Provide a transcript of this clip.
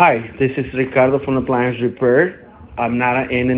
Hi, this is Ricardo from Appliance Repair. I'm not an